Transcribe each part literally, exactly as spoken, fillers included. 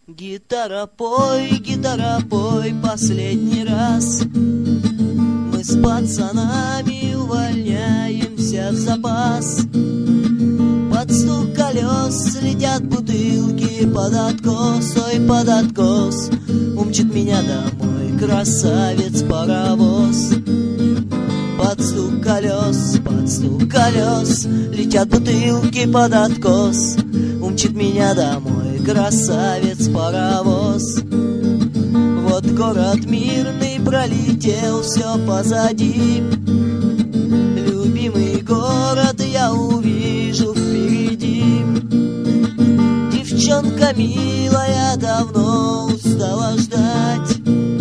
Гитара, пой, гитара, пой последний раз. Мы с пацанами увольняемся в запас. Под стук колес летят бутылки под откос, ой, под откос. Умчит меня домой красавец-паровоз. Под стук колес, под стук колес летят бутылки под откос. Умчит меня домой красавец-паровоз. Вот город мирный пролетел, все позади. Любимый город я увижу впереди. Девчонка милая давно устала ждать,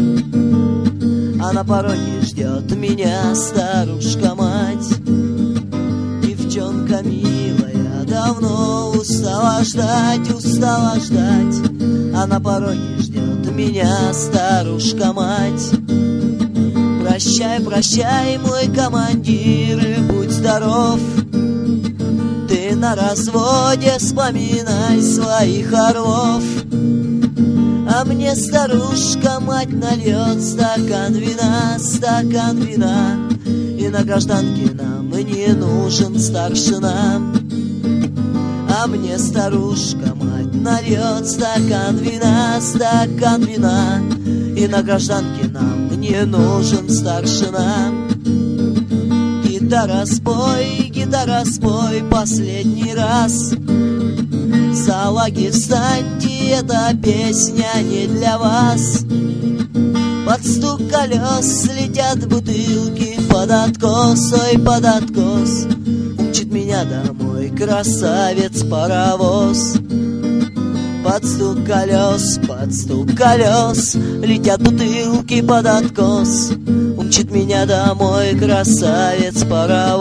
а на пороге ждет меня старушка-мать. Девчонка милая давно устала ждать, устала ждать, а на пороге ждет меня старушка-мать. Прощай, прощай, мой командир, и будь здоров. Ты на разводе вспоминай своих орлов. А мне старушка-мать нальет стакан вина, стакан вина. И на гражданке нам не нужен старшина. А мне старушка-мать нальет стакан вина, стакан вина. И на гражданке нам не нужен старшина. Гитара, спой, гитара, спой последний раз. Салаги, встаньте, эта песня не для вас. Под стук колес летят бутылки под откос, ой, под откос. Умчит меня домой красавец-паровоз. Под стук колес, под стук колес летят бутылки под откос. Умчит меня домой красавец-паровоз.